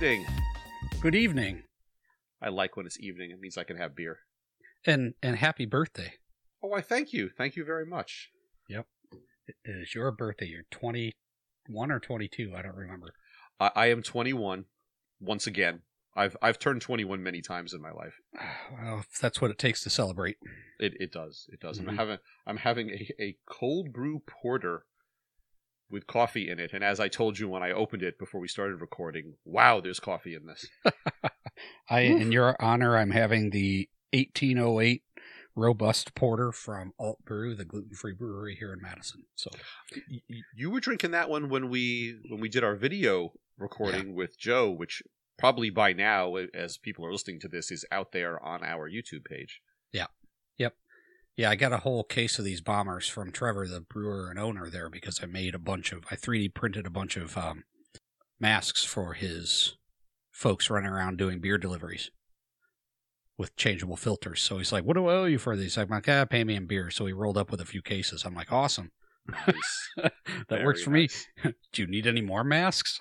evening. Good evening. I like when it's evening. It means I can have beer. And happy birthday. Oh, I thank you. Thank you very much. Yep. It is your birthday. You're 21 or 22. I don't remember. I am 21 once again. I've turned 21 many times in my life. Well, if that's what it takes to celebrate. It does. It does. Mm-hmm. I'm having a cold brew porter with coffee in it. And as I told you when I opened it before we started recording, wow, there's coffee in this. In your honor, I'm having the 1808 Robust Porter from Alt Brew, the gluten-free brewery here in Madison. So you were drinking that one when we did our video recording with Joe, which probably by now, as people are listening to this, is out there on our YouTube page. Yeah. Yep. Yeah, I got a whole case of these bombers from Trevor, the brewer and owner there, because I 3D printed a bunch of masks for his folks running around doing beer deliveries with changeable filters. So he's like, what do I owe you for these? I'm like, pay me in beer. So he rolled up with a few cases. I'm like, awesome. Nice. That Very works for nice. me. Do you need any more masks?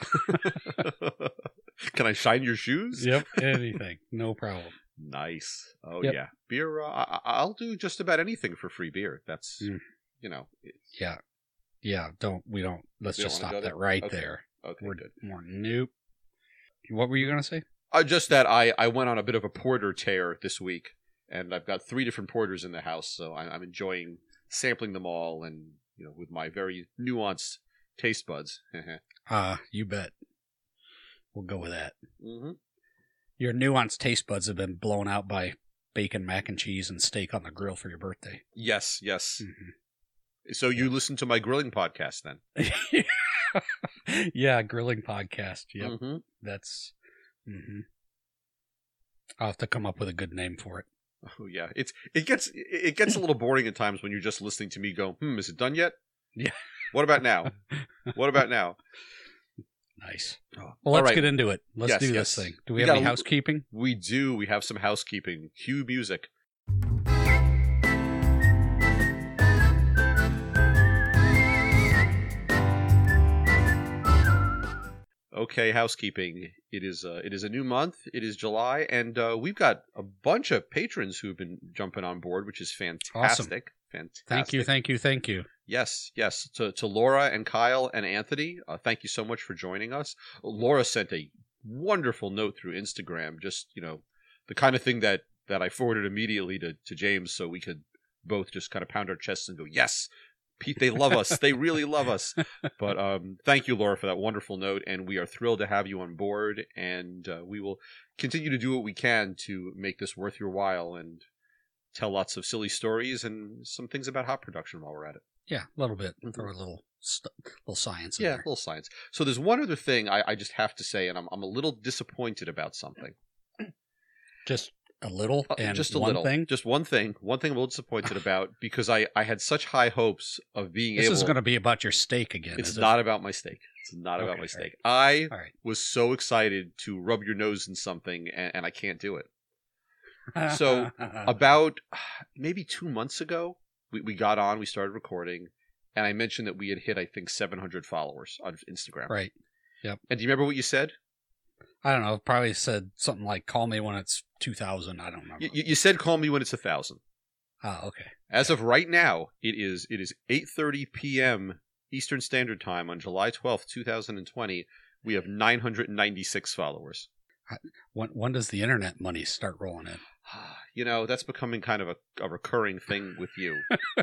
Can I shine your shoes? Yep, anything. No problem. Nice. Oh, Yep. yeah. Beer, I'll do just about anything for free beer. That's, Yeah. Yeah, let's We don't just wanna stop go that there? right Okay. there. Okay, good. Nope. What were you going to say? Just that I went on a bit of a porter tear this week, and I've got 3 different porters in the house, so I'm enjoying sampling them all, and with my very nuanced taste buds. You bet. We'll go with that. Mm-hmm. Your nuanced taste buds have been blown out by bacon, mac and cheese, and steak on the grill for your birthday. Yes. Mm-hmm. So you listen to my grilling podcast then? Yeah, grilling podcast. Yep. Mm-hmm. That's. Mm-hmm. I'll have to come up with a good name for it. Oh yeah, it gets a little boring at times when you're just listening to me go, is it done yet? Yeah. What about now? What about now? Nice. Oh, Well, let's all right. get into it. Let's do Yes. this thing. Do we We have any gotta- housekeeping? We do. We have some housekeeping. Cue music. Okay, housekeeping. It is a new month. It is July, and we've got a bunch of patrons who've been jumping on board, which is fantastic. Fantastic. Thank you. Yes. To Laura and Kyle and Anthony, thank you so much for joining us. Laura sent a wonderful note through Instagram, just, the kind of thing that I forwarded immediately to James so we could both just kind of pound our chests and go, yes, Pete, they love us. They really love us. But thank you, Laura, for that wonderful note, and we are thrilled to have you on board, and we will continue to do what we can to make this worth your while and tell lots of silly stories and some things about hop production while we're at it. Yeah, a little bit. Mhm. Throw a little science in Yeah, a there. little science. So there's one other thing I just have to say, and I'm a little disappointed about something. Just a little and Just a one little. thing. Just one thing. One thing I'm a little disappointed about because I had such high hopes of being This able. is going to be about your steak again. It's is it? not about my steak. It's not about Okay, my all steak. I All right. was so excited to rub your nose in something, and I can't do it. So, About maybe 2 months ago, we got on, we started recording, and I mentioned that we had hit, I think, 700 followers on Instagram. Right. Yep. And do you remember what you said? I don't know. Probably said something like, call me when it's 2,000. I don't remember. You said call me when it's 1,000. Okay. As of right now, it is 8:30 p.m. Eastern Standard Time on July 12th, 2020. We have 996 followers. When does the internet money start rolling in? That's becoming kind of a recurring thing with you.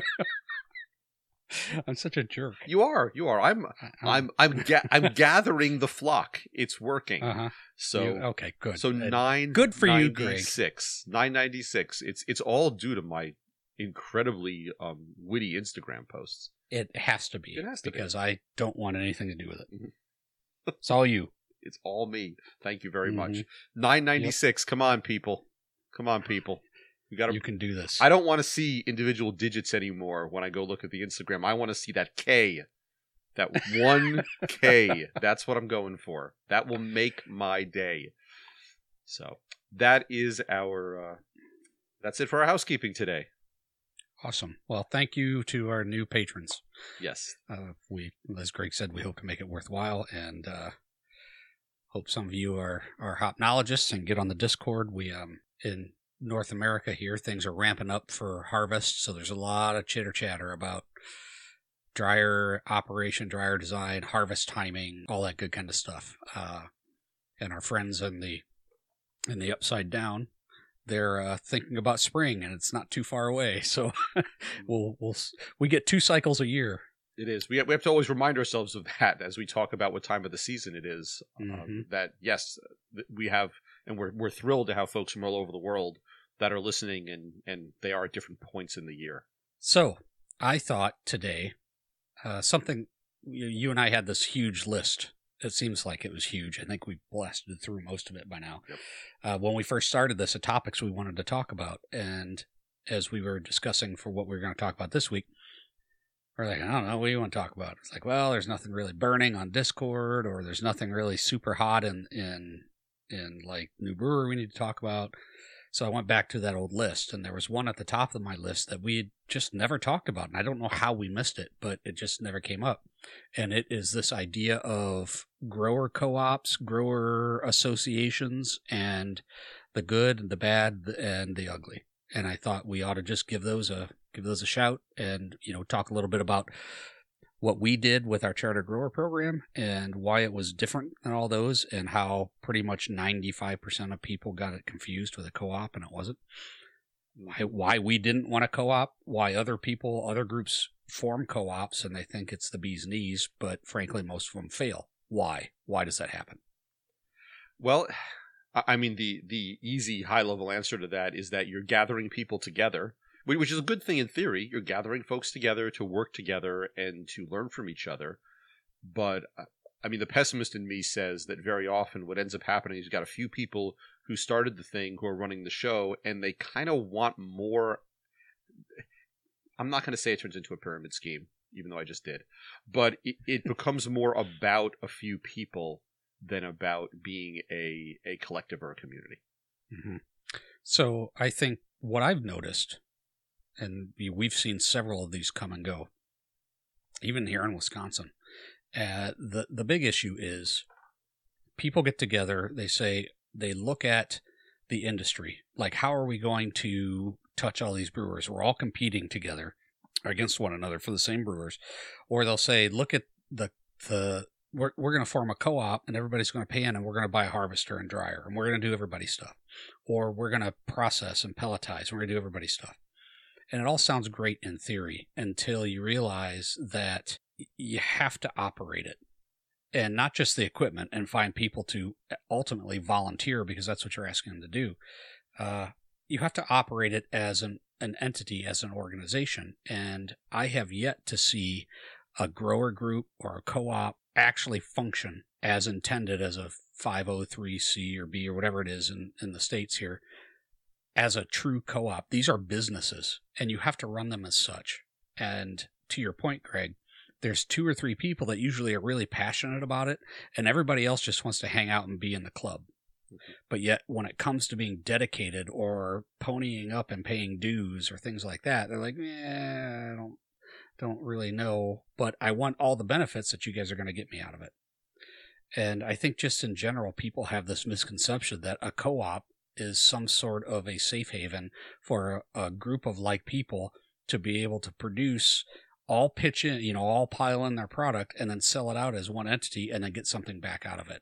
I'm such a jerk. You are. I'm gathering the flock. It's working. Uh-huh. So okay, good. So Good for you, Greg. 996. It's all due to my incredibly witty Instagram posts. It has to be. It has to be. because I don't want anything to do with it. Mhm. It's all you. It's all me. Thank you very much. Mhm. 996. Come on, people. We got You can do this. I don't want to see individual digits anymore when I go look at the Instagram. I want to see that K. That 1K. That's what I'm going for. That will make my day. So that is that's it for our housekeeping today. Awesome. Well, thank you to our new patrons. Yes. We, as Greg said, we hope to make it worthwhile, and Hope some of you are hopnologists and get on the Discord. We in North America here, things are ramping up for harvest, so there's a lot of chitter chatter about dryer operation, dryer design, harvest timing, all that good kind of stuff. And our friends in the Upside Down, they're thinking about spring, and it's not too far away. So we get 2 cycles a year. It is. We have to always remind ourselves of that as we talk about what time of the season it is. That yes, we have, and we're thrilled to have folks from all over the world that are listening, and they are at different points in the year. So I thought today, something, you and I had this huge list. It seems like it was huge. I think we blasted through most of it by now. Yep. When we first started this, the topics we wanted to talk about, and as we were discussing for what we were going to talk about this week, we're like, I don't know, what do you want to talk about? It's like, well, there's nothing really burning on Discord, or there's nothing really super hot in like New Brewer we need to talk about. So I went back to that old list, and there was one at the top of my list that we had just never talked about, and I don't know how we missed it, but it just never came up. And it is this idea of grower co-ops, grower associations, and the good, the bad, and the ugly. And I thought we ought to just give those a shout, and talk a little bit about what we did with our charter grower program and why it was different than all those, and how pretty much 95% of people got it confused with a co-op and it wasn't. Why we didn't want a co-op, why other groups form co-ops and they think it's the bee's knees, but frankly most of them fail. Why does that happen? Well, I mean, the easy high-level answer to that is that you're gathering people together, which is a good thing in theory. You're gathering folks together to work together and to learn from each other. But, I mean, the pessimist in me says that very often what ends up happening is you've got a few people who started the thing, who are running the show, and they kind of want more. I'm not going to say it turns into a pyramid scheme, even though I just did. But it becomes more about a few people than about being a collective or a community. Mm-hmm. So I think what I've noticed, and we've seen several of these come and go, even here in Wisconsin, the big issue is people get together, they look at the industry, like how are we going to touch all these brewers? We're all competing together against one another for the same brewers. Or they'll say, look at we're going to form a co-op and everybody's going to pay in and we're going to buy a harvester and dryer and we're going to do everybody's stuff. Or we're going to process and pelletize and we're going to do everybody's stuff. And it all sounds great in theory until you realize that you have to operate it. And not just the equipment, and find people to ultimately volunteer, because that's what you're asking them to do. You have to operate it as an entity, as an organization. And I have yet to see a grower group or a co-op actually function as intended as a 503C or B or whatever it is in the States here, as a true co-op. These are businesses, and you have to run them as such. And to your point, Greg, there's 2 or 3 people that usually are really passionate about it, and everybody else just wants to hang out and be in the club. Mm-hmm. But yet, when it comes to being dedicated or ponying up and paying dues or things like that, they're like, I don't really know, but I want all the benefits that you guys are going to get me out of it. And I think just in general, people have this misconception that a co-op is some sort of a safe haven for a group of like people to be able to produce, all pitch in, all pile in their product and then sell it out as one entity and then get something back out of it.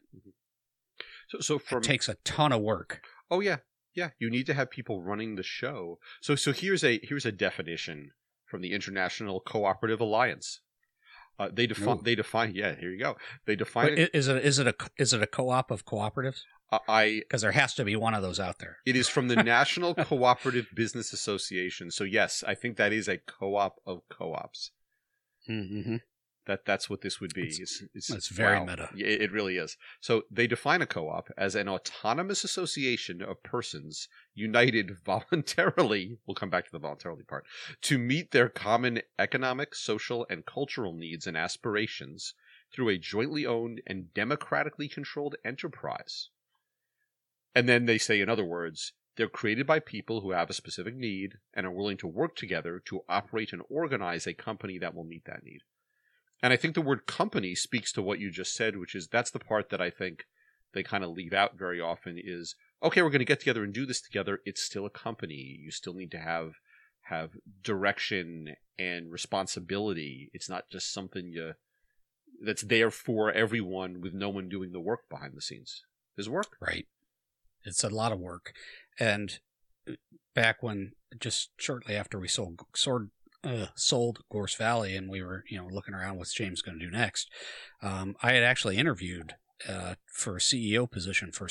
So it takes a ton of work. Oh yeah. Yeah. You need to have people running the show. So here's a definition from the International Cooperative Alliance. They define. Yeah, here you go. They define it. Is it a co-op of cooperatives? Because there has to be one of those out there. It is from the National Cooperative Business Association. So yes, I think that is a co-op of co-ops. Mm-hmm. That's what this would be. It's very meta. It really is. So they define a co-op as an autonomous association of persons united voluntarily, we'll come back to the voluntarily part, to meet their common economic, social, and cultural needs and aspirations through a jointly owned and democratically controlled enterprise. And then they say, in other words, they're created by people who have a specific need and are willing to work together to operate and organize a company that will meet that need. And I think the word company speaks to what you just said, which is that's the part that I think they kind of leave out very often is, okay, we're going to get together and do this together. It's still a company. You still need to have direction and responsibility. It's not just something that's there for everyone with no one doing the work behind the scenes. There's work. Right. It's a lot of work. And back when, just shortly after we sold Gorse Valley, and we were, looking around what's James going to do next, I had actually interviewed for a CEO position for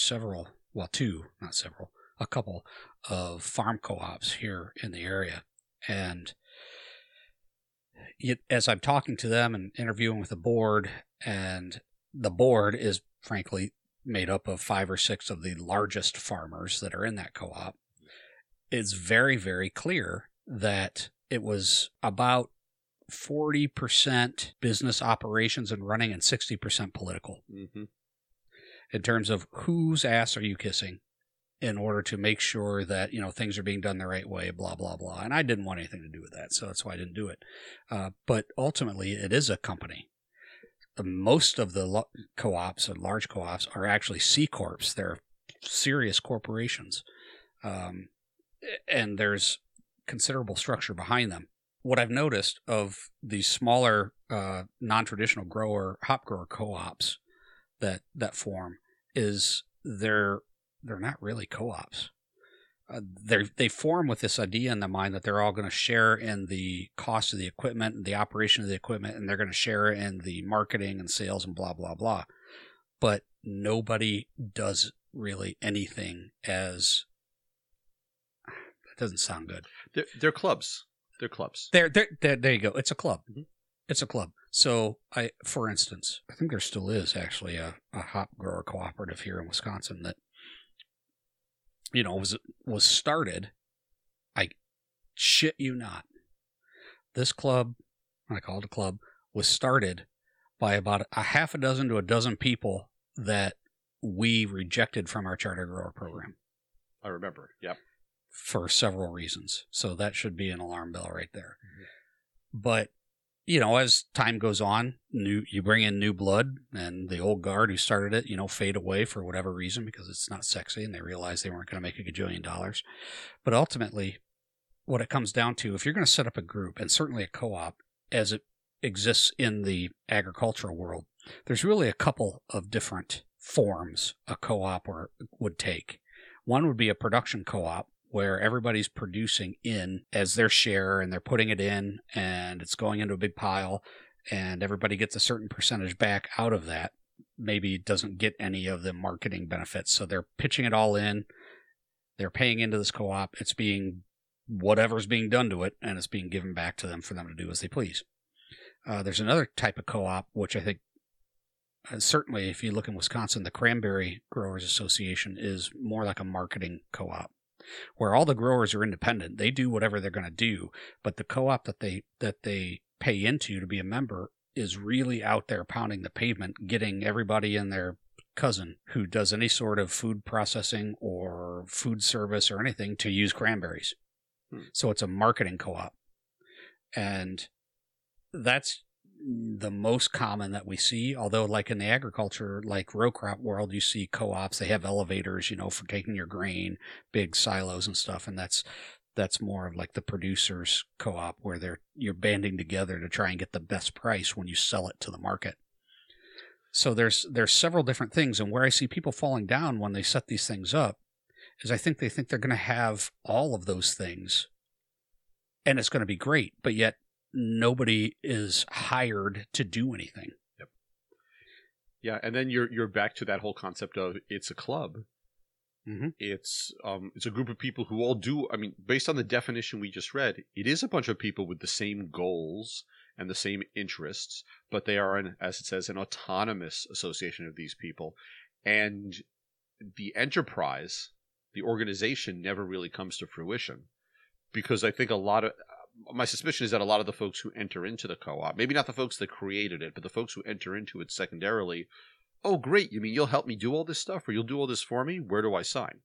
a couple of farm co-ops here in the area. And as I'm talking to them and interviewing with the board, and the board is frankly made up of 5 or 6 of the largest farmers that are in that co-op, it's very, very clear that it was about 40% business operations and running and 60% political. Mm-hmm. In terms of whose ass are you kissing in order to make sure that, things are being done the right way, blah, blah, blah. And I didn't want anything to do with that, so that's why I didn't do it. But ultimately, it is a company. Most of the co-ops and large co-ops are actually C Corps. They're serious corporations. And there's considerable structure behind them. What I've noticed of these smaller, non-traditional hop grower co-ops that form is they're not really co-ops. They form with this idea in their mind that they're all going to share in the cost of the equipment and the operation of the equipment, and they're going to share in the marketing and sales and blah, blah, blah. But nobody does really anything as... That doesn't sound good. They're clubs. They're clubs. There you go. It's a club. Mm-hmm. It's a club. So, for instance, I think there still is actually a hop grower cooperative here in Wisconsin that, was started. I shit you not. This club, I call it a club, was started by about a half a dozen to a dozen people that we rejected from our charter grower program. I remember. Yep. For several reasons. So that should be an alarm bell right there. Mm-hmm. But, as time goes on, you bring in new blood, and the old guard who started it, fade away for whatever reason because it's not sexy and they realize they weren't going to make $1 gajillion. But ultimately, what it comes down to, if you're going to set up a group, and certainly a co-op as it exists in the agricultural world, there's really a couple of different forms a co-op would take. One would be a production co-op, where everybody's producing in as their share, and they're putting it in, and it's going into a big pile, and everybody gets a certain percentage back out of that. Maybe doesn't get any of the marketing benefits, so they're pitching it all in. They're paying into this co-op. It's being whatever's being done to it, and it's being given back to them for them to do as they please. There's another type of co-op, which I think certainly if you look in Wisconsin, the Cranberry Growers Association is more like a marketing co-op, where all the growers are independent. They do whatever they're going to do, but the co-op that they pay into to be a member is really out there pounding the pavement, getting everybody and their cousin who does any sort of food processing or food service or anything to use cranberries. So it's a marketing co-op. And that's the most common that we see, although like in the agriculture, like row crop world, you see co-ops, they have elevators, for taking your grain, big silos and stuff. And that's more of like the producers co-op, where you're banding together to try and get the best price when you sell it to the market. So there's several different things. And where I see people falling down when they set these things up is I think they think they're going to have all of those things and it's going to be great, but yet nobody is hired to do anything. Yep. Yeah, and then you're back to that whole concept of it's a club. Mm-hmm. It's a group of people who all do. I mean, based on the definition we just read, it is a bunch of people with the same goals and the same interests, but they are, as it says, an autonomous association of these people, and the enterprise, the organization, never really comes to fruition, because I think my suspicion is that a lot of the folks who enter into the co-op, maybe not the folks that created it, but the folks who enter into it secondarily, oh, great, you mean you'll help me do all this stuff, or you'll do all this for me? Where do I sign?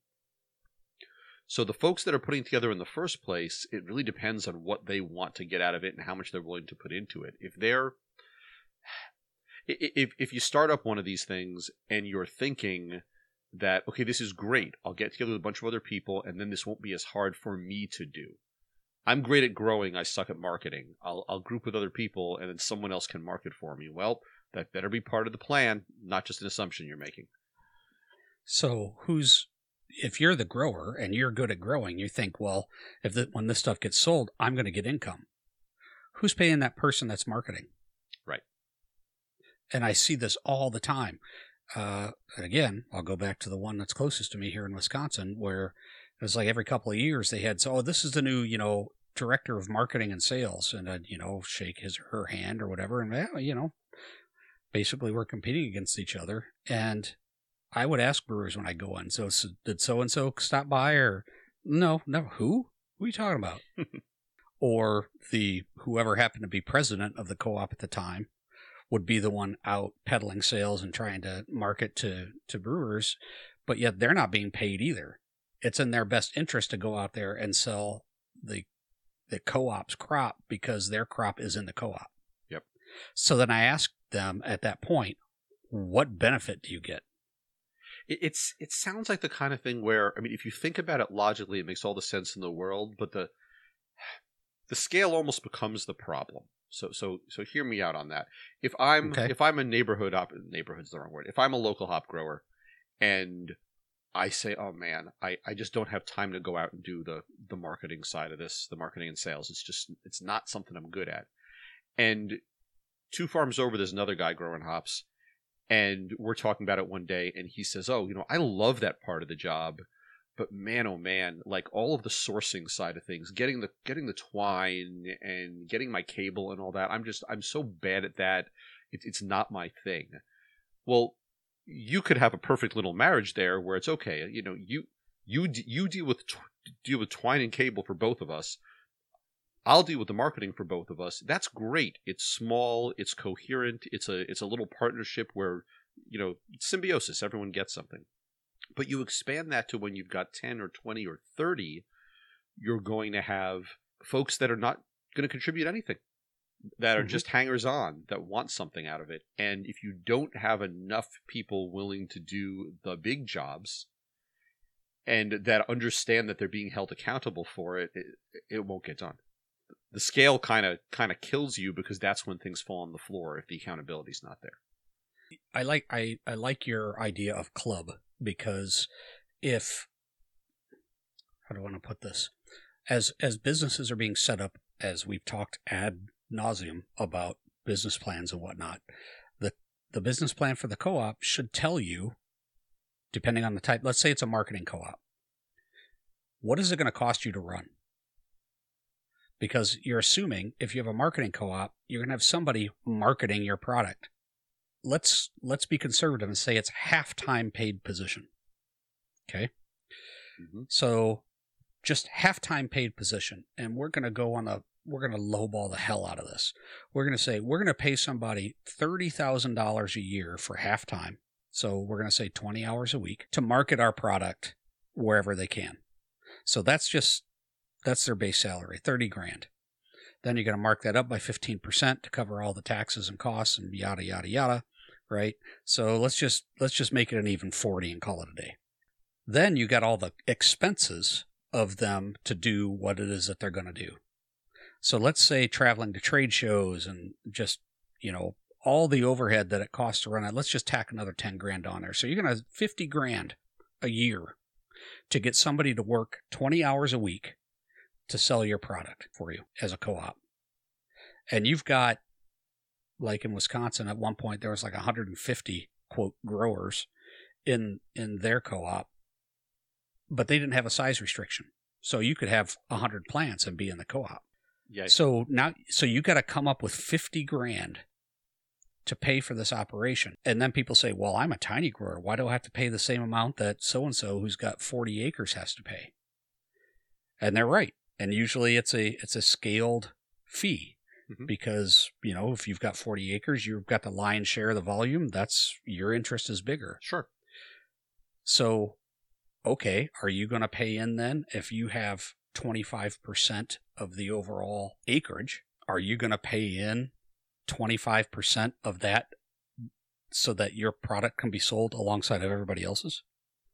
So the folks that are putting together in the first place, it really depends on what they want to get out of it and how much they're willing to put into it. If you start up one of these things and you're thinking that, okay, this is great. I'll get together with a bunch of other people, and then this won't be as hard for me to do. I'm great at growing. I suck at marketing. I'll group with other people, and then someone else can market for me. Well, that better be part of the plan, not just an assumption you're making. So if you're the grower and you're good at growing, you think, well, when this stuff gets sold, I'm going to get income. Who's paying that person that's marketing? Right. And I see this all the time. Again, I'll go back to the one that's closest to me here in Wisconsin, where it was like every couple of years they had, this is the new, director of marketing and sales. And I'd, shake his or her hand or whatever. And, basically we're competing against each other. And I would ask brewers when I go in, so did so-and-so stop by, or no, never. Who are you talking about? Or whoever happened to be president of the co-op at the time would be the one out peddling sales and trying to market to brewers, but yet they're not being paid either. It's in their best interest to go out there and sell the co-op's crop because their crop is in the co-op. Yep. So then I asked them at that point, what benefit do you get? It sounds like the kind of thing where, I mean, if you think about it logically, it makes all the sense in the world, but the scale almost becomes the problem. So hear me out on that. If I'm a neighborhood's the wrong word. If I'm a local hop grower and I say, oh man, I just don't have time to go out and do the marketing side of this, the marketing and sales. It's not something I'm good at. And 2 farms over, there's another guy growing hops. And we're talking about it one day, and he says, oh, I love that part of the job, but man, oh man, like all of the sourcing side of things, getting the twine and getting my cable and all that, I'm so bad at that. It's not my thing. Well, you could have a perfect little marriage there where it's okay. You deal with twine and cable for both of us. I'll deal with the marketing for both of us. That's great. It's small. It's coherent. It's a little partnership where, symbiosis. Everyone gets something. But you expand that to when you've got 10 or 20 or 30, you're going to have folks that are not going to contribute anything, that are just hangers-on, that want something out of it. And if you don't have enough people willing to do the big jobs and that understand that they're being held accountable for it, it won't get done. The scale kind of kills you because that's when things fall on the floor if the accountability's not there. I like your idea of club, because how do I want to put this? As businesses are being set up, as we've talked ad nauseum about business plans and whatnot, the business plan for the co-op should tell you, depending on the type, let's say it's a marketing co-op, what is it going to cost you to run? Because you're assuming if you have a marketing co-op, you're going to have somebody marketing your product. Let's be conservative and say it's half-time paid position. Okay? Mm-hmm. So just half-time paid position. And we're going to lowball the hell out of this. We're going to say we're going to pay somebody $30,000 a year for half-time. So we're going to say 20 hours a week to market our product wherever they can. So that's their base salary, $30,000. Then you're going to mark that up by 15% to cover all the taxes and costs and yada, yada, yada, right? So let's just make it an even 40 and call it a day. Then you got all the expenses of them to do what it is that they're going to do. So let's say traveling to trade shows and just, all the overhead that it costs to run it. Let's just tack another $10,000 on there. So you're going to have $50,000 a year to get somebody to work 20 hours a week to sell your product for you as a co-op. And you've got, like in Wisconsin, at one point there was like 150 quote growers in their co-op, but they didn't have a size restriction. So you could have 100 plants and be in the co-op. Yeah. So you got to come up with $50,000 to pay for this operation. And then people say, well, I'm a tiny grower. Why do I have to pay the same amount that so-and-so who's got 40 acres has to pay? And they're right. And usually it's a scaled fee, because, if you've got 40 acres, you've got the lion's share of the volume. That's your interest is bigger. Sure. So, okay, are you going to pay in then if you have 25% of the overall acreage? Are you going to pay in 25% of that so that your product can be sold alongside of everybody else's?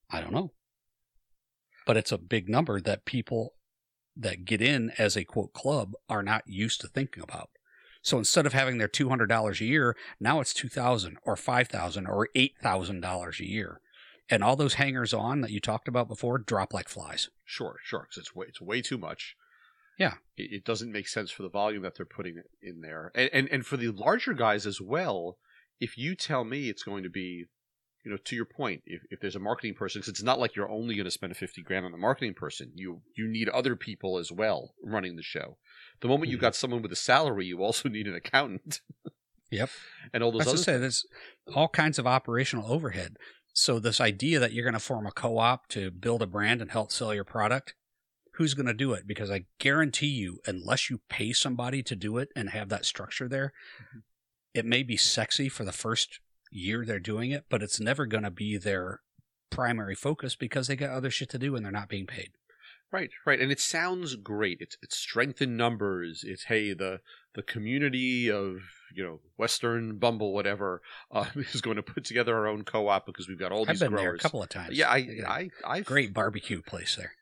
I don't know. But it's a big number that people that get in as a, quote, club are not used to thinking about. So instead of having their $200 a year, now it's $2,000 or $5,000 or $8,000 a year. And all those hangers-on that you talked about before drop like flies. Sure, because it's way too much. Yeah. It doesn't make sense for the volume that they're putting in there. And for the larger guys as well, if you tell me it's going to be, to your point, if there's a marketing person, because it's not like you're only going to spend $50,000 on the marketing person. You need other people as well running the show. The moment you've got someone with a salary, you also need an accountant. Yep. And all those there's all kinds of operational overhead. So this idea that you're going to form a co-op to build a brand and help sell your product, who's going to do it? Because I guarantee you, unless you pay somebody to do it and have that structure there, it may be sexy for the first year they're doing it, but it's never going to be their primary focus because they got other shit to do and they're not being paid. Right. And it sounds great. It's strength in numbers. It's, hey, the community of, Western Bumble, whatever, is going to put together our own co-op because we've got all these growers. I've been there a couple of times. Yeah, I great barbecue place there.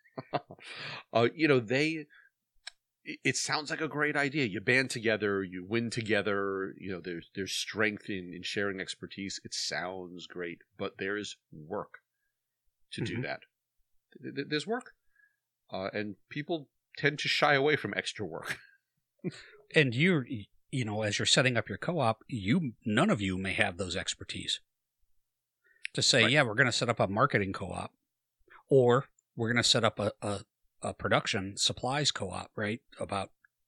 It sounds like a great idea. You band together, you win together. There's strength in sharing expertise. It sounds great, but there's work to do that. There's work. And people tend to shy away from extra work. And as you're setting up your co-op, none of you may have those expertise to say, right, yeah, we're going to set up a marketing co-op, or we're going to set up a production supplies co-op, right? About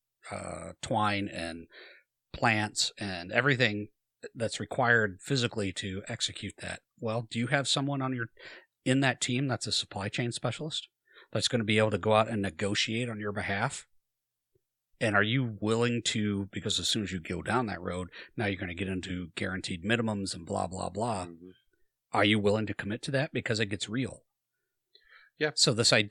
twine and plants and everything that's required physically to execute that. Well, do you have someone in that team that's a supply chain specialist that's going to be able to go out and negotiate on your behalf? And are you willing to, because as soon as you go down that road, now you're going to get into guaranteed minimums and blah, blah, blah. Mm-hmm. Are you willing to commit to that? Because it gets real. Yeah. So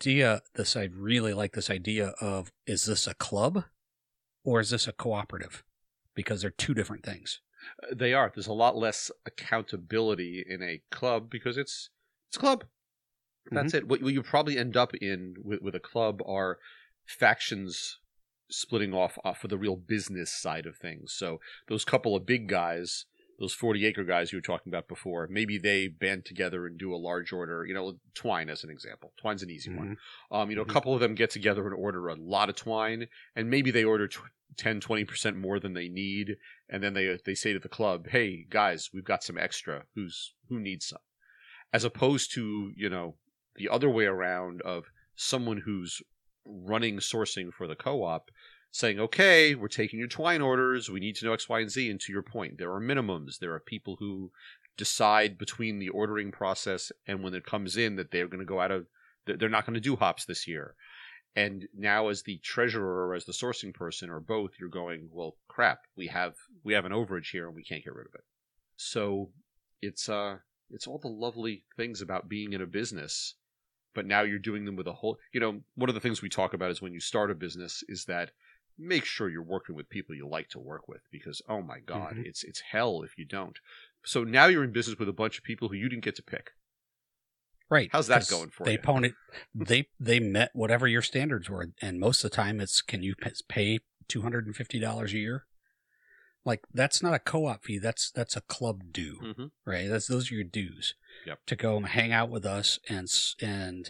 I really like this idea of, is this a club or is this a cooperative? Because they're two different things. They are. There's a lot less accountability in a club because it's a club. That's it. What you probably end up in with a club are factions splitting off for the real business side of things. So those couple of big guys, those 40-acre guys you were talking about before, maybe they band together and do a large order. Twine as an example. Twine's an easy one. A couple of them get together and order a lot of twine, and maybe they order 10, 20% more than they need, and then they say to the club, hey, guys, we've got some extra. Who needs some? As opposed to, the other way around of someone who's running sourcing for the co-op saying, okay, we're taking your twine orders. We need to know X, Y, and Z. And to your point, there are minimums. There are people who decide between the ordering process and when it comes in that they're going to go they're not going to do hops this year. And now as the treasurer or as the sourcing person or both, you're going, well, crap, we have an overage here and we can't get rid of it. So it's all the lovely things about being in a business. But now you're doing them with a whole, one of the things we talk about is when you start a business is that make sure you're working with people you like to work with because, oh my God, it's hell if you don't. So now you're in business with a bunch of people who you didn't get to pick. Right. How's that going for you? They met whatever your standards were. And most of the time it's, can you pay $250 a year? Like, that's not a co-op fee. That's a club due, right? Those are your dues. Yep. To go and hang out with us and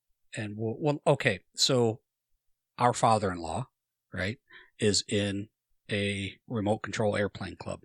okay. So our father-in-law, right, is in a remote control airplane club,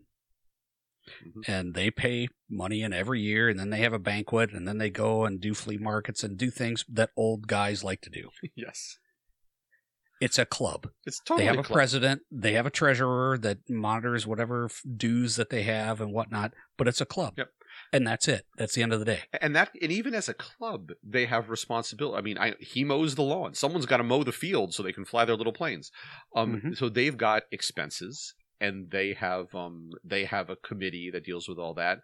and they pay money in every year, and then they have a banquet, and then they go and do flea markets and do things that old guys like to do. Yes. It's a club. It's totally They have a club. president. They have a treasurer that monitors whatever dues that they have and whatnot. But it's a club. Yep. And that's it. That's the end of the day. And even as a club, they have responsibility. I mean, he mows the lawn. Someone's got to mow the field so they can fly their little planes. So they've got expenses, and they have a committee that deals with all that.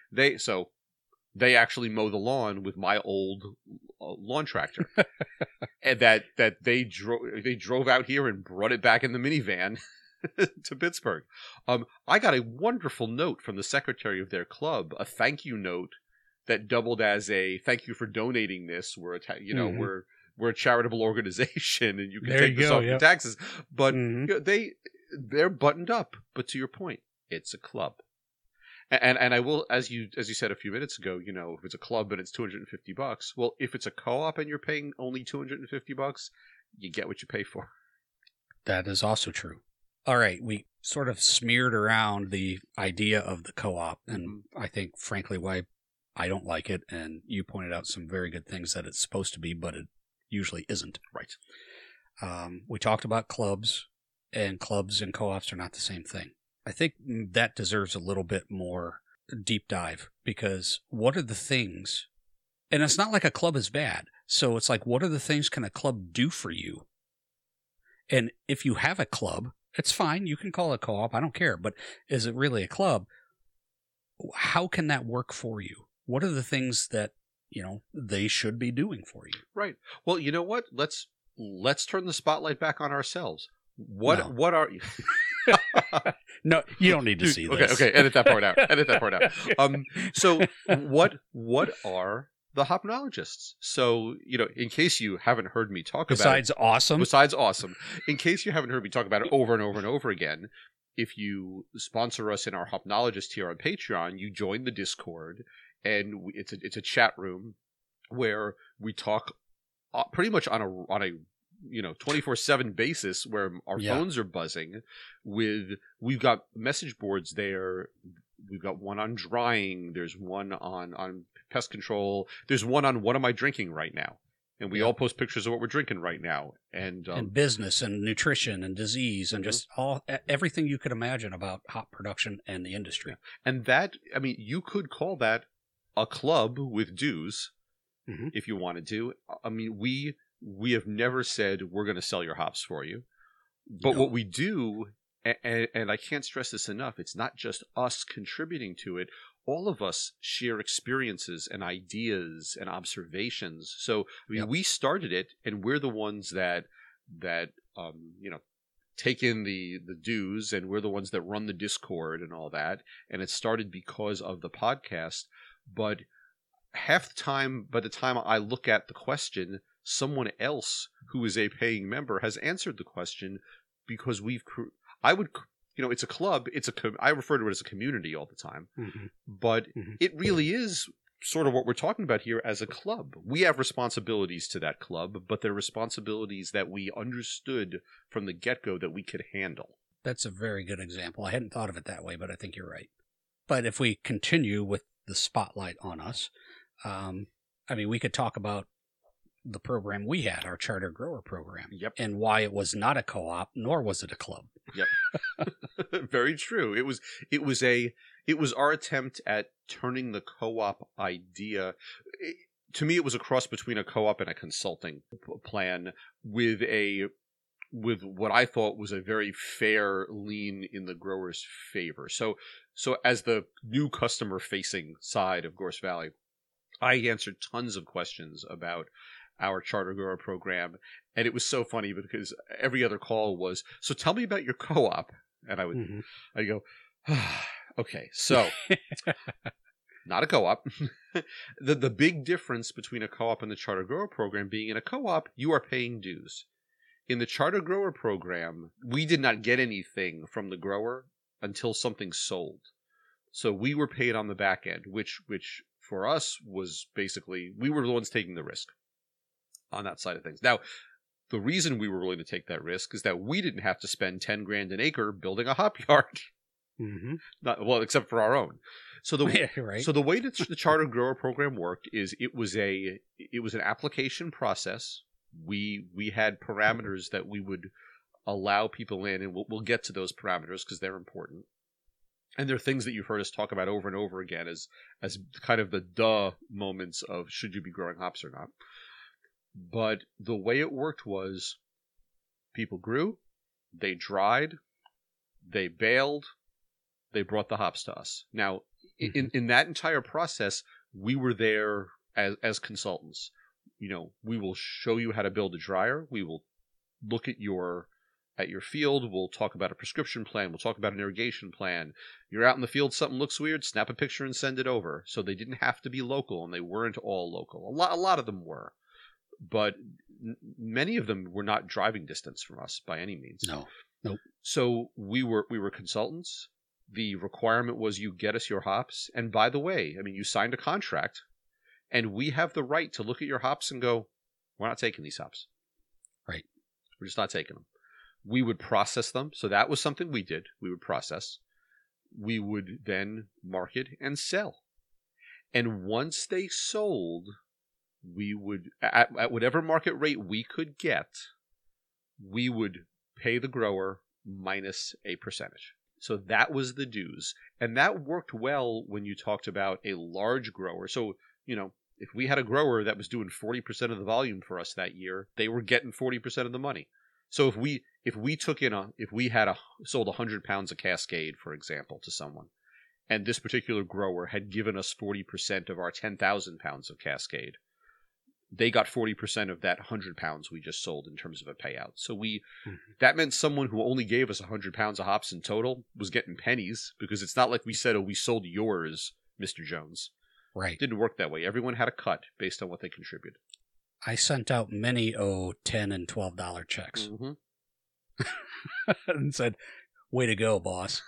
They actually mow the lawn with my old lawn tractor, and that they drove out here and brought it back in the minivan to Pittsburgh. I got a wonderful note from the secretary of their club, a thank you note that doubled as a thank you for donating this. We're we're a charitable organization, and you can There take you this go, off your yep. taxes. But Mhm. they're buttoned up. But to your point, it's a club. And I will, as you said a few minutes ago, if it's a club and it's $250, well, if it's a co-op and you're paying only $250, you get what you pay for. That is also true. All right, we sort of smeared around the idea of the co-op, and I think, frankly, why I don't like it, and you pointed out some very good things that it's supposed to be, but it usually isn't. Right. We talked about clubs and co-ops are not the same thing. I think that deserves a little bit more deep dive, because what are the things, and it's not like a club is bad, so it's like, what are the things can a club do for you? And if you have a club, it's fine, you can call it a co-op, I don't care, but is it really a club? How can that work for you? What are the things that, they should be doing for you? Right. Well, you know what? Let's turn the spotlight back on ourselves. What are you? No, you don't need to see this. Okay, edit that part out. So what are the hopnologists? So, in case you haven't heard me talk Besides awesome, in case you haven't heard me talk about it over and over and over again, if you sponsor us in our hopnologist here on Patreon, you join the Discord, and it's a chat room where we talk pretty much on a 24/7 basis, where our phones are buzzing we've got message boards there. We've got one on drying. There's one on pest control. There's one on what am I drinking right now? And we all post pictures of what we're drinking right now. And business and nutrition and disease and just everything you could imagine about hop production and the industry. And that, you could call that a club with dues if you wanted to. We have never said we're going to sell your hops for you. But what we do, and I can't stress this enough, it's not just us contributing to it. All of us share experiences and ideas and observations. So we started it, and we're the ones that take in the dues, and we're the ones that run the Discord and all that. And it started because of the podcast. But half the time, by the time I look at the question, someone else who is a paying member has answered the question, because it's a club. I refer to it as a community all the time, but it really is sort of what we're talking about here as a club. We have responsibilities to that club, but they're responsibilities that we understood from the get-go that we could handle. That's a very good example. I hadn't thought of it that way, but I think you're right. But if we continue with the spotlight on us, we could talk about the program we had, our charter grower program, and why it was not a co-op, nor was it a club. Very true. It was our attempt at turning the co-op idea. To me, it was a cross between a co-op and a consulting plan with what I thought was a very fair lean in the grower's favor. So as the new customer-facing side of Gorse Valley, I answered tons of questions about our charter grower program, and it was so funny because every other call was, so tell me about your co-op, and I'd go, okay, so not a co-op. The big difference between a co-op and the charter grower program being, in a co-op, you are paying dues. In the charter grower program, we did not get anything from the grower until something sold. So we were paid on the back end, which for us was basically, we were the ones taking the risk on that side of things. Now, the reason we were willing to take that risk is that we didn't have to spend $10,000 an acre building a hop yard. Except for our own. So the way that the charter grower program worked is it was an application process. We had parameters that we would allow people in, and we'll get to those parameters because they're important. And they're things that you've heard us talk about over and over again as kind of the duh moments of should you be growing hops or not. But the way it worked was people grew, they dried, they baled, they brought the hops to us. Now, in that entire process, we were there as consultants. We will show you how to build a dryer. We will look at your at your field. We'll talk about a prescription plan. We'll talk about an irrigation plan. You're out in the field, something looks weird, snap a picture and send it over. So they didn't have to be local, and they weren't all local. A lot of them were, but many of them were not driving distance from us by any means. No. Nope. So we were consultants. The requirement was you get us your hops. And by the way, I mean, you signed a contract, and we have the right to look at your hops and go, we're not taking these hops. Right. We're just not taking them. We would process them. So that was something we did. We would process. We would then market and sell. And once they sold, we would, at whatever market rate we could get, we would pay the grower minus a percentage. So that was the dues. And that worked well when you talked about a large grower. So, you know, if we had a grower that was doing 40% of the volume for us that year, they were getting 40% of the money. So if we had sold 100 pounds of Cascade, for example, to someone, and this particular grower had given us 40% of our 10,000 pounds of Cascade, they got 40% of that 100 pounds we just sold in terms of a payout. So that meant someone who only gave us 100 pounds of hops in total was getting pennies, because it's not like we said, oh, we sold yours, Mr. Jones. Right. It didn't work that way. Everyone had a cut based on what they contributed. I sent out many $10 and $12 checks. Mm-hmm. And said, way to go, boss.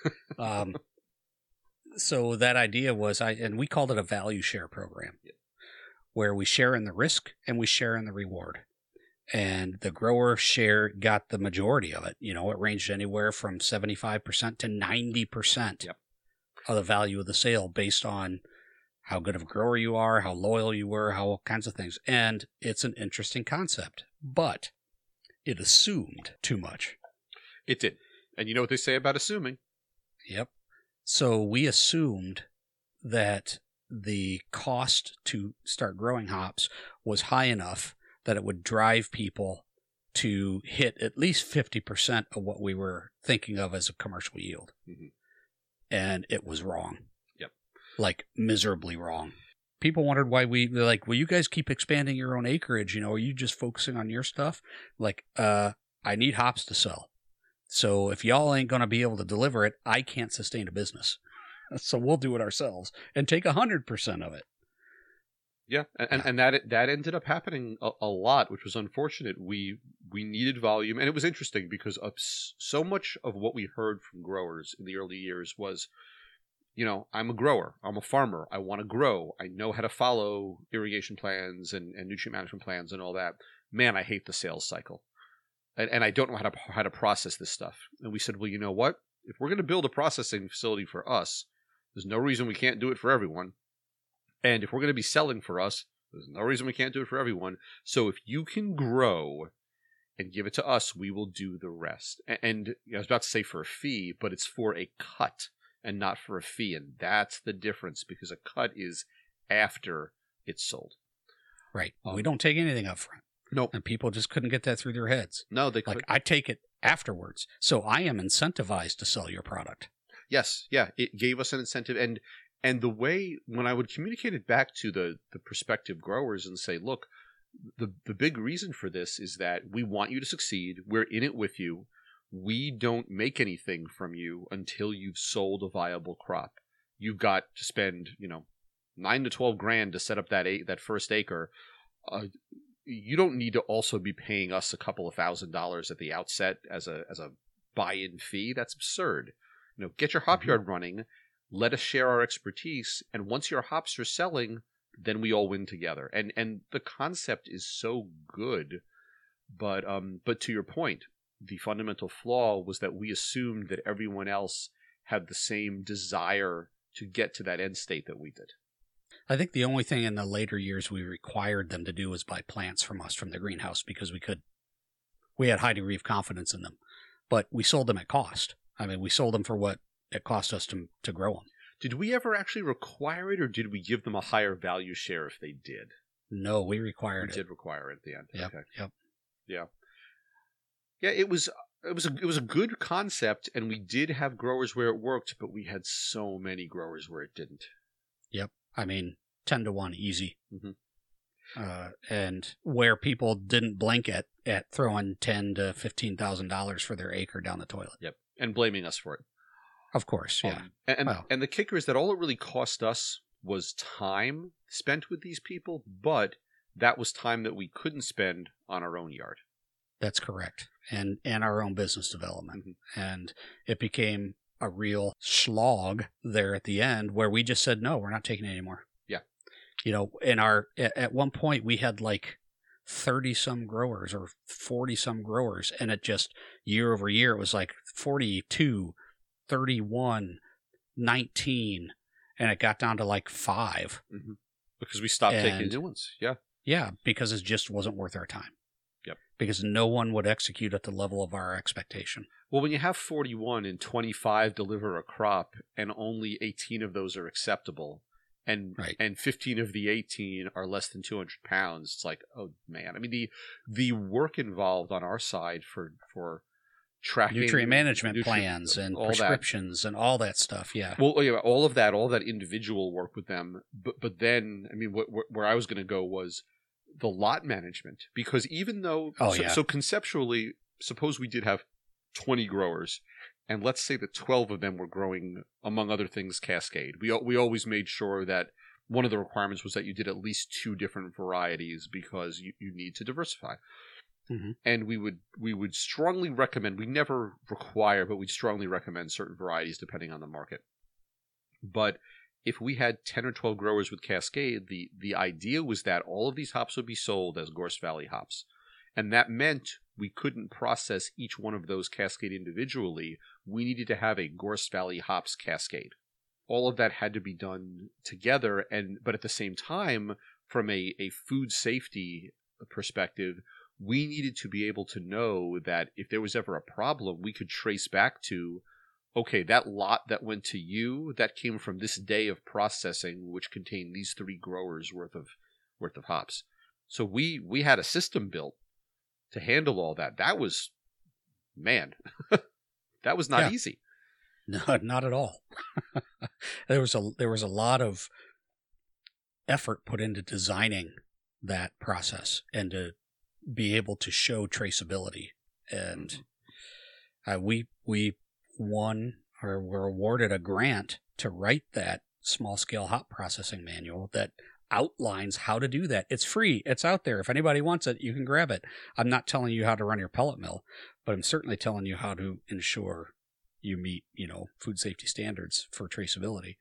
So that idea was, and we called it a value share program. Yeah. Where we share in the risk and we share in the reward. And the grower got the majority of it. You know, it ranged anywhere from 75% to 90% of the value of the sale based on how good of a grower you are, how loyal you were, how all kinds of things. And it's an interesting concept, but it assumed too much. It did. And you know what they say about assuming? Yep. So we assumed that the cost to start growing hops was high enough that it would drive people to hit at least 50% of what we were thinking of as a commercial yield. Mm-hmm. And it was wrong. Yep. Like miserably wrong. People wondered why they're like, well, you guys keep expanding your own acreage. You know, are you just focusing on your stuff? Like, I need hops to sell. So if y'all ain't going to be able to deliver it, I can't sustain a business. So we'll do it ourselves and take 100% of it. Yeah, and that ended up happening a lot, which was unfortunate. We needed volume, and it was interesting because of so much of what we heard from growers in the early years was, you know, I'm a grower, I'm a farmer, I want to grow, I know how to follow irrigation plans and nutrient management plans and all that. Man, I hate the sales cycle, and I don't know how to process this stuff. And we said, well, you know what? If we're going to build a processing facility for us, there's no reason we can't do it for everyone. And if we're going to be selling for us, there's no reason we can't do it for everyone. So if you can grow and give it to us, we will do the rest. And I was about to say for a fee, but it's for a cut and not for a fee. And that's the difference, because a cut is after it's sold. Right. We don't take anything up front. Nope. And people just couldn't get that through their heads. No, they couldn't. Like, I take it afterwards. So I am incentivized to sell your product. Yes. Yeah. It gave us an incentive. And the way, when I would communicate it back to the prospective growers and say, look, the big reason for this is that we want you to succeed. We're in it with you. We don't make anything from you until you've sold a viable crop. You've got to spend, you know, $9 to $12,000 to set up that first acre. You don't need to also be paying us a couple of $1,000s at the outset as a buy-in fee. That's absurd. You know, get your hop yard running. Let us share our expertise, and once your hops are selling, then we all win together. And the concept is so good, but to your point, the fundamental flaw was that we assumed that everyone else had the same desire to get to that end state that we did. I think the only thing in the later years we required them to do was buy plants from us from the greenhouse, because we had high degree of confidence in them, but we sold them at cost. I mean, we sold them for what it cost us to grow them. Did we ever actually require it, or did we give them a higher value share if they did? No, we required it. We did require it at the end. Yep, okay. Yep. Yeah. Yeah, it was a good concept, and we did have growers where it worked, but we had so many growers where it didn't. Yep. I mean, 10 to 1, easy. Mm-hmm. and where people didn't blink at throwing $10,000 to $15,000 for their acre down the toilet. Yep, and blaming us for it. Of course, yeah. And the kicker is that all it really cost us was time spent with these people, but that was time that we couldn't spend on our own yard. That's correct. And our own business development. Mm-hmm. And it became a real slog there at the end where we just said, no, we're not taking it anymore. Yeah. You know, at one point we had like 30 some growers or 40 some growers. And it just year over year, it was like 42, 31, 19, and it got down to like 5. Mm-hmm. Because we stopped taking new ones. Yeah. Yeah. Because it just wasn't worth our time. Yep. Because no one would execute at the level of our expectation. Well, when you have 41 and 25 deliver a crop and only 18 of those are acceptable and 15 of the 18 are less than 200 pounds, it's like, oh man. I mean, the work involved on our side for tracking nutrient management plans and prescriptions and all that stuff. Yeah. Well, yeah, all that individual work with them. But then, I mean, where I was going to go was the lot management, because even though, so conceptually, suppose we did have 20 growers, and let's say that 12 of them were growing, among other things, Cascade. We always made sure that one of the requirements was that you did at least 2 different varieties because you need to diversify. Mm-hmm. And we would strongly recommend, we never require, but we'd strongly recommend certain varieties depending on the market. But if we had 10 or 12 growers with Cascade, the idea was that all of these hops would be sold as Gorse Valley hops. And that meant we couldn't process each one of those Cascade individually. We needed to have a Gorse Valley hops Cascade. All of that had to be done together, but at the same time, from a food safety perspective, we needed to be able to know that if there was ever a problem, we could trace back to, okay, that lot that went to you, that came from this day of processing, which contained these 3 growers worth of hops. So we had a system built to handle all that. That was, man, that was not easy. No, not at all. There was a lot of effort put into designing that process and to be able to show traceability. And we won, or were awarded a grant to write that small scale hop processing manual that outlines how to do that. It's free. It's out there. If anybody wants it, you can grab it. I'm not telling you how to run your pellet mill, but I'm certainly telling you how to ensure you meet, food safety standards for traceability.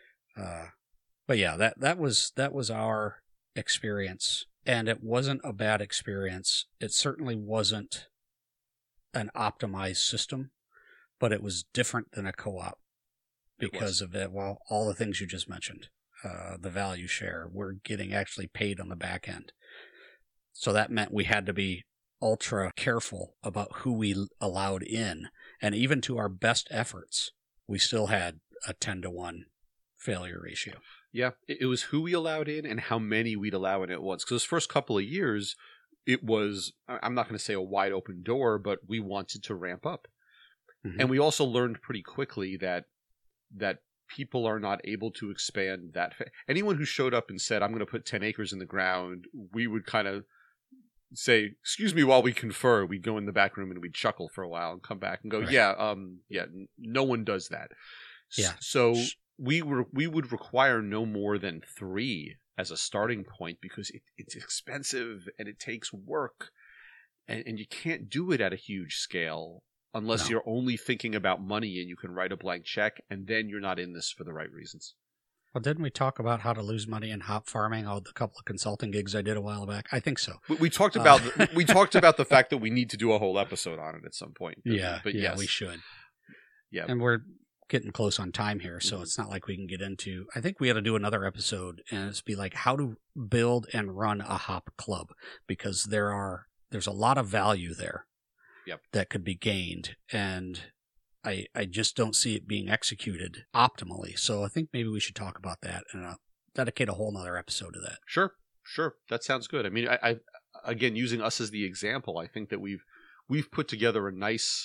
But yeah, that was our experience, and it wasn't a bad experience. It certainly wasn't an optimized system, but it was different than a co-op because of it. Well, all the things you just mentioned, the value share, we're getting actually paid on the back end. So that meant we had to be ultra careful about who we allowed in. And even to our best efforts, we still had a 10-to-1 failure ratio. Yeah, it was who we allowed in and how many we'd allow in at once. Because those first couple of years, it was, I'm not going to say a wide open door, but we wanted to ramp up. Mm-hmm. And we also learned pretty quickly that people are not able to expand that. Anyone who showed up and said, I'm going to put 10 acres in the ground, we would kind of say, excuse me, while we confer. We'd go in the back room and we'd chuckle for a while and come back and go, right. No one does that. Yeah. So we would require no more than 3 as a starting point because it's expensive and it takes work and you can't do it at a huge scale unless you're only thinking about money and you can write a blank check, and then you're not in this for the right reasons. Well, didn't we talk about how to lose money in hop farming? Oh, the couple of consulting gigs I did a while back. I think so. We talked about we talked about the fact that we need to do a whole episode on it at some point. But yes, we should. Yeah, and we're getting close on time here, so it's not like we can get into. I think we ought to do another episode, and it's be like how to build and run a hop club, because there's a lot of value there. Yep. That could be gained, and I just don't see it being executed optimally. So I think maybe we should talk about that and dedicate a whole nother episode to that. Sure. That sounds good. I mean, I again, using us as the example, I think that we've put together a nice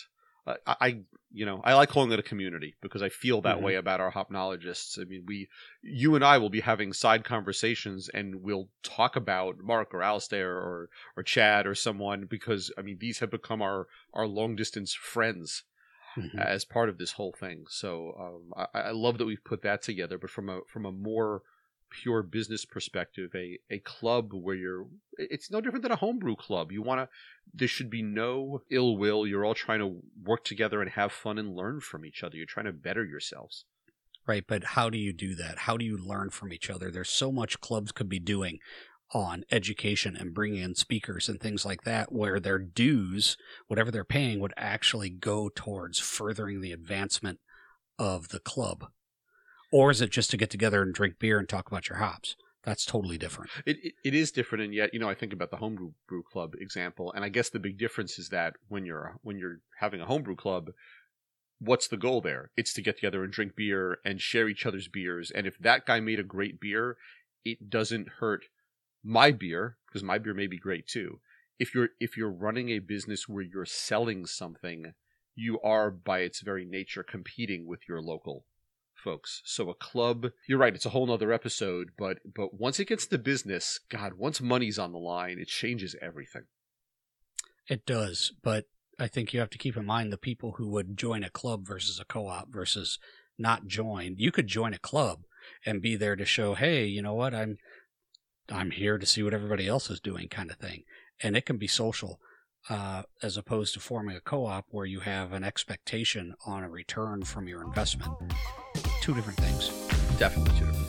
I like calling it a community because I feel that Mhm. way about our hopnologists. I mean, you and I will be having side conversations and we'll talk about Mark or Alistair or Chad or someone because, I mean, these have become our long distance friends Mhm. as part of this whole thing. So I love that we've put that together, but from a more pure business perspective, a club where it's no different than a homebrew club. There should be no ill will. You're all trying to work together and have fun and learn from each other. You're trying to better yourselves. Right, but how do you do that? How do you learn from each other? There's so much clubs could be doing on education and bringing in speakers and things like that, where their dues, whatever they're paying, would actually go towards furthering the advancement of the club. Or is it just to get together and drink beer and talk about your hops? That's totally different. It is different, and yet, I think about the homebrew club example, and I guess the big difference is that when you're having a homebrew club, what's the goal there? It's to get together and drink beer and share each other's beers, and if that guy made a great beer, it doesn't hurt my beer, because my beer may be great too. If you're running a business where you're selling something, you are by its very nature competing with your local folks. So a club, you're right, it's a whole nother episode, but once it gets to business, God, once money's on the line, it changes everything. It does, but I think you have to keep in mind the people who would join a club versus a co-op versus not join. You could join a club and be there to show, hey, you know what, I'm here to see what everybody else is doing, kind of thing. And it can be social, as opposed to forming a co-op where you have an expectation on a return from your investment. Two different things. Definitely two different